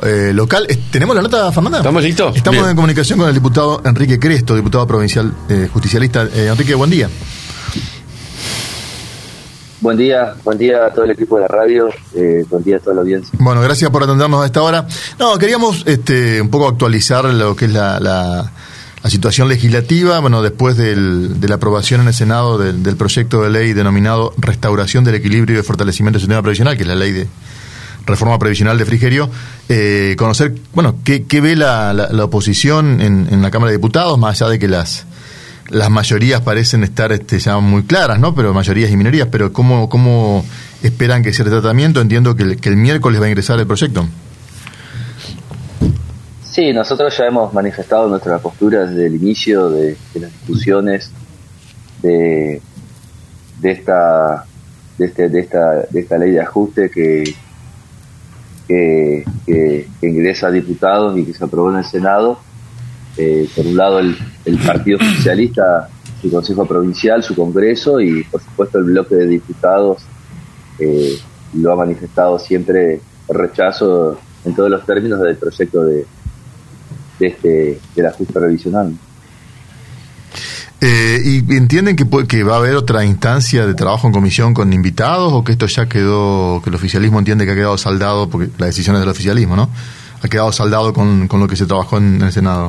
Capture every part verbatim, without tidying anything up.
eh, local. ¿Tenemos la nota, Fernanda? ¿Estamos listos? Estamos Bien. en comunicación con el diputado Enrique Cresto, diputado provincial eh, justicialista. Eh, Enrique, buen día. Buen día, buen día a todo el equipo de la radio, eh, buen día a toda la audiencia. Bueno, gracias por atendernos a esta hora. No, queríamos este, un poco actualizar lo que es la, la, la situación legislativa, bueno, después del, de la aprobación en el Senado del, del proyecto de ley denominado Restauración del Equilibrio y Fortalecimiento del Sistema Previsional, que es la ley de reforma previsional de Frigerio, eh, conocer, bueno, qué, qué ve la, la, la oposición en, en la Cámara de Diputados, más allá de que las las mayorías parecen estar este, ya muy claras, ¿no? Pero mayorías y minorías, pero ¿cómo, cómo esperan que sea el tratamiento? Entiendo que el, que el miércoles va a ingresar el proyecto. Sí, nosotros ya hemos manifestado nuestra postura desde el inicio de, de las discusiones de, de esta de este de esta de esta ley de ajuste que que, que, que ingresa a diputados y que se aprobó en el Senado. Eh, por un lado el, el Partido Socialista, su Consejo Provincial, su Congreso, y por supuesto el bloque de diputados eh, lo ha manifestado siempre el rechazo en todos los términos del proyecto de, de este del ajuste previsional. Eh, ¿Y entienden que, que va a haber otra instancia de trabajo en comisión con invitados, o que esto ya quedó, que el oficialismo entiende que ha quedado saldado, porque la decisión es del oficialismo, ¿no? Ha quedado saldado con, con lo que se trabajó en el Senado?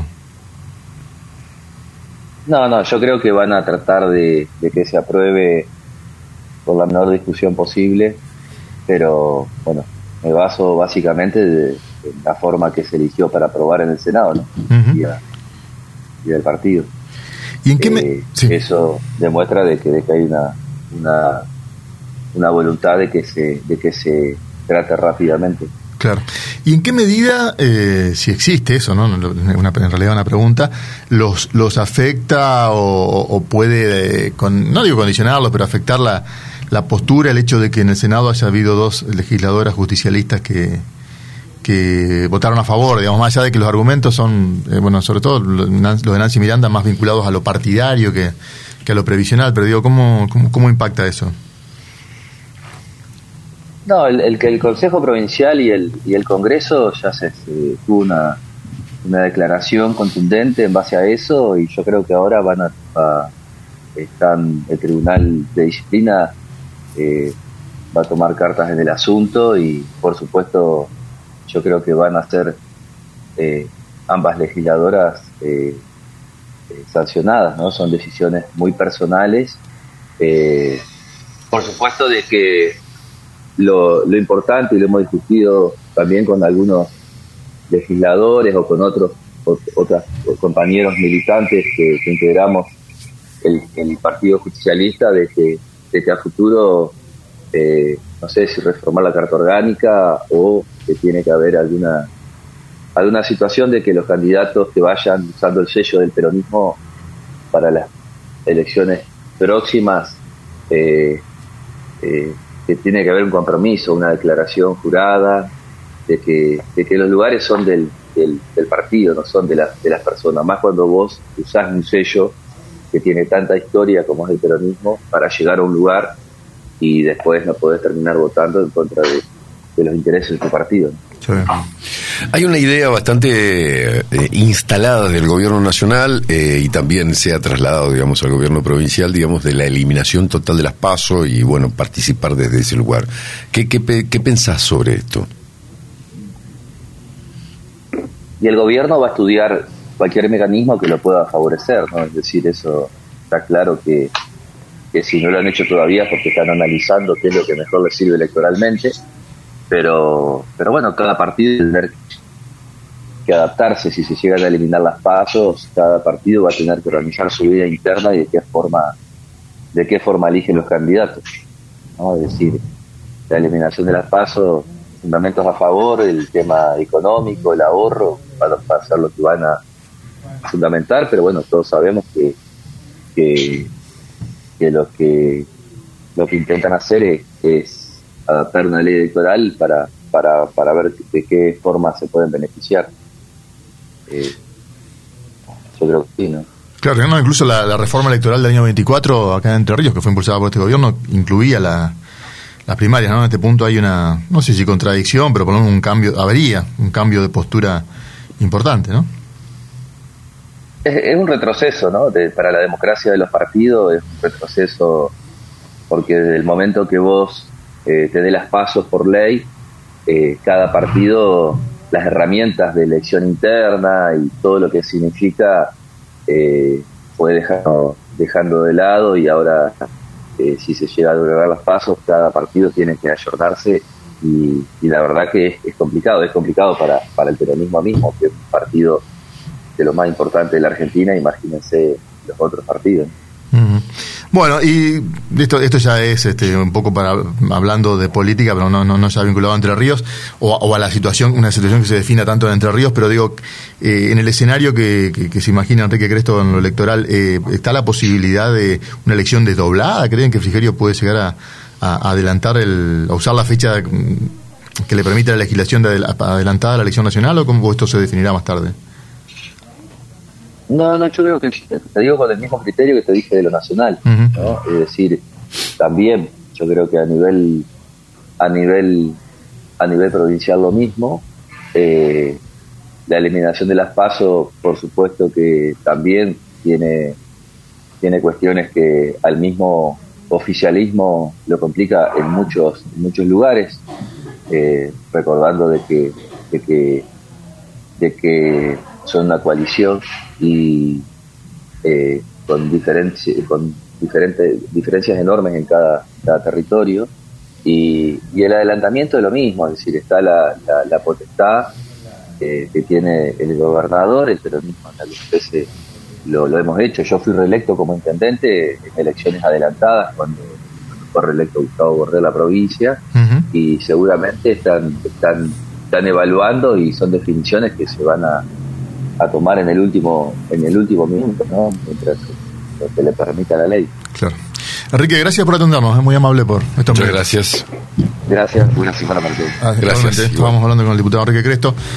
No, no, yo creo que van a tratar de, de que se apruebe por la menor discusión posible, pero bueno, me baso básicamente de, de la forma que se eligió para aprobar en el Senado, ¿no? Uh-huh. y, a, y del partido. ¿Y en qué eh, me... sí. Eso demuestra de que, de que hay una, una una voluntad de que se de que se trate rápidamente. Claro. ¿Y en qué medida, eh, si existe eso, no, una, en realidad una pregunta, los los afecta o, o puede, eh, con, no digo condicionarlos, pero afectar la, la postura, el hecho de que en el Senado haya habido dos legisladoras justicialistas que que votaron a favor, digamos, más allá de que los argumentos son, eh, bueno, sobre todo los de Nancy Miranda, más vinculados a lo partidario que, que a lo previsional, pero digo, ¿cómo, cómo, cómo impacta eso? No, el, el que el Consejo Provincial y el y el Congreso ya se, se tuvo una una declaración contundente en base a eso, y yo creo que ahora van a, a están el Tribunal de Disciplina eh, va a tomar cartas en el asunto, y por supuesto yo creo que van a ser eh, ambas legisladoras eh, eh, sancionadas, ¿no? Son decisiones muy personales. Eh, por supuesto de que Lo, lo importante, y lo hemos discutido también con algunos legisladores o con otros o, otros compañeros militantes que, que integramos el, el Partido Justicialista, de que, de que a futuro, eh, no sé si reformar la Carta Orgánica, o que tiene que haber alguna alguna situación de que los candidatos que vayan usando el sello del peronismo para las elecciones próximas, eh, eh, que tiene que haber un compromiso, una declaración jurada de que, de que los lugares son del, del, del partido, no son de, la, de las personas, más cuando vos usás un sello que tiene tanta historia como es el peronismo para llegar a un lugar y después no podés terminar votando en contra de, de los intereses de tu partido. Sí. Hay una idea bastante eh, instalada del gobierno nacional eh, y también se ha trasladado, digamos, al gobierno provincial, digamos, de la eliminación total de las PASO y, bueno, participar desde ese lugar. ¿Qué, qué, qué pensás sobre esto? Y el gobierno va a estudiar cualquier mecanismo que lo pueda favorecer, ¿no? Es decir, eso está claro que, que si no lo han hecho todavía es porque están analizando qué es lo que mejor les sirve electoralmente. Pero pero bueno, cada partido va a tener que adaptarse. Si se llegan a eliminar las pasos, cada partido va a tener que organizar su vida interna y de qué forma de qué forma eligen los candidatos, ¿no? Es decir, la eliminación de las pasos, fundamentos a favor, el tema económico, el ahorro, va a ser lo que van a fundamentar, pero bueno, todos sabemos que que, que lo que lo que intentan hacer es, es adaptar una ley electoral para para para ver de qué forma se pueden beneficiar. Eh, yo creo que sí, ¿no? Claro, no, incluso la, la reforma electoral del año veinticuatro acá en Entre Ríos, que fue impulsada por este gobierno, incluía la las primarias, ¿no? En este punto hay una, no sé si contradicción, pero por lo menos un cambio, habría un cambio de postura importante, ¿no? Es, es un retroceso, ¿no? De, para la democracia de los partidos es un retroceso, porque desde el momento que vos eh, te dé las pasos por ley, eh, cada partido, las herramientas de elección interna y todo lo que significa, eh, fue dejando, dejando de lado, y ahora eh, si se llega a lograr los pasos, cada partido tiene que ayornarse, y, y la verdad que es, es complicado, es complicado para, para el peronismo mismo, que es un partido de lo más importante de la Argentina, imagínense los otros partidos. Uh-huh. Bueno, y esto esto ya es este un poco para hablando de política, pero no no no ya vinculado a Entre Ríos o, o a la situación, una situación que se defina tanto en Entre Ríos, pero digo, eh, en el escenario que, que, que se imagina Enrique Cresto en lo electoral, eh, ¿está la posibilidad de una elección desdoblada? ¿Creen que Frigerio puede llegar a, a adelantar el, a usar la fecha que le permite la legislación de adelantada a la elección nacional, o cómo esto se definirá más tarde? No, no, yo creo que te digo con el mismo criterio que te dije de lo nacional, uh-huh. ¿no? Es decir, también yo creo que a nivel a nivel a nivel provincial lo mismo. Eh, la eliminación de las PASO, por supuesto que también tiene tiene cuestiones que al mismo oficialismo lo complica en muchos en muchos lugares, eh, recordando de que de que de que son una coalición y eh, con diferencia, con diferentes diferencias enormes en cada, cada territorio, y, y el adelantamiento es lo mismo, es decir, está la, la, la potestad eh, que tiene el gobernador, el peronismo algunas veces lo, lo hemos hecho. Yo fui reelecto como intendente en elecciones adelantadas cuando, cuando fue reelecto Gustavo Borrell la provincia, uh-huh. y seguramente están, están, están evaluando, y son definiciones que se van a a tomar en el último en el último minuto, ¿no? Mientras que le permita la ley. Claro. Enrique, gracias por atendernos, es muy amable por esto. Muchas gracias. Gracias, buena semana para todos. Ah, gracias. Estábamos hablando con el diputado Enrique Cresto.